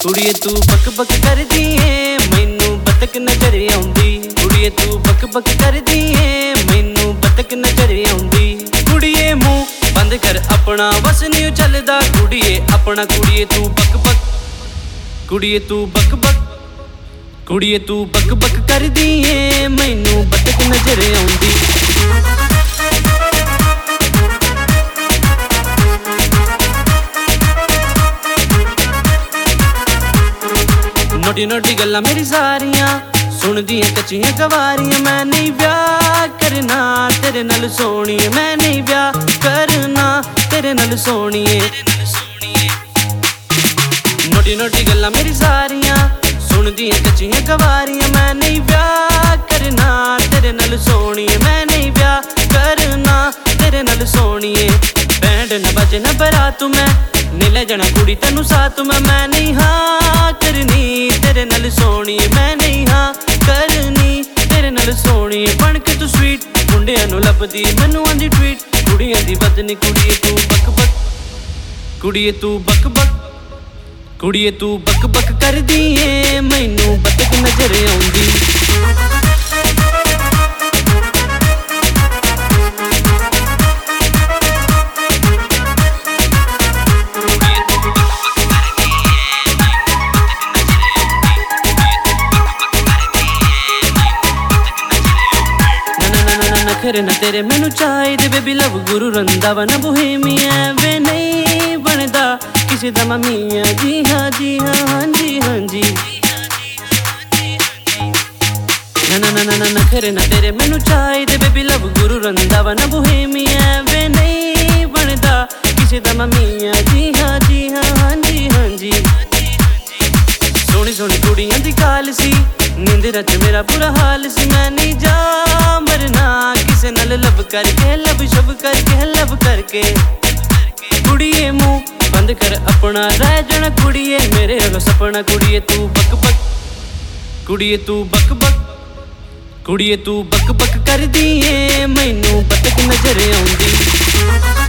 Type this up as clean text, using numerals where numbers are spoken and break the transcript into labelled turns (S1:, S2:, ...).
S1: ਕੁੜੀਏ ਤੂੰ ਬਕ ਬਕ ਕਰਦੀ ਏ ਮੈਨੂੰ ਬਤਕ ਨਜ਼ਰ ਆਉਂਦੀ। ਕੁੜੀਏ ਤੂੰ ਬਕ ਬਕ ਕਰਦੀ ਏ ਮੈਨੂੰ ਬਤਕ ਨਜ਼ਰ ਆਉਂਦੀ। ਕੁੜੀਏ ਮੂੰਹ ਬੰਦ ਕਰ ਆਪਣਾ ਵਸ ਨਹੀਂ ਚੱਲਦਾ ਕੁੜੀਏ ਆਪਣਾ। ਕੁੜੀਏ ਤੂੰ ਬਕ ਬਕ ਕੁੜੀਏ ਤੂੰ ਬਕ ਬਕ ਕੁੜੀਏ ਤੂੰ ਬਕ ਬਕ ਕਰਦੀ ਏ ਮੈਨੂੰ ਬਤਕ ਨਜ਼ਰ ਆਉਂਦੀ। नोटी नोटी गल्लां मेरी सारियां सुनदियां कच्चियां कवारियां। मैं नहीं ब्याह करना तेरे नाल सोहणिए, मैं नहीं ब्याह करना तेरे नाल सोहणिए। नोटी नोटी गल्लां मेरी सारियां सुनदियां कच्चियां कवारियां। मैं नहीं ब्याह करना तेरे नाल सोहणिए, मैं नहीं ब्याह करना तेरे नाल सोहणिए। बैंड न बजे न बरात मैं नी ले जाना कुड़ी तैनू साथ मैं नहीं हाँ करनी तेरे नाल सोहणिए, मैं नहीं हाँ करनी तेरे नाल सोहणिए। बन के तू स्वीट मुंडियां नू लभदी मैनू आंदी ट्वीट कुड़ियां दी बदनी। कुड़िए तू बक बक कुड़िए तू बक बक कुड़िए तू बक बक करदी ए मैनू बतक नजर आउंदी। नखरे न तेरे मैनू चाहिदे बेबी लव गुरु रंधावा न बोहेमिया। वे नहीं बनदा किसी दा मियां जी हाँ जी हाँ हाँ जी हाँ जी। नखरे न तेरे मैनू चाहिदे बेबी लव गुरु रंधावा न बोहेमिया। वे नहीं बनदा किसी दा मियां जी हाँ जी हाँ हाँ जी हाँ जी। सोहनी सोहनी कुड़ियां दी काल सी नींदरां च मेरा बुरा हाल सी। मैं नहीं जा मरना किसे नाल लब करके लब शब करके लब करके। कुड़िए मुंह बंद कर अपना रह जाना कुड़िए मेरे वाला सपना। कुड़िए तू बक बक कुड़िए तू बक बक कुड़िए तू बक बक करदी ए मैनू बतक नजर आउंदी।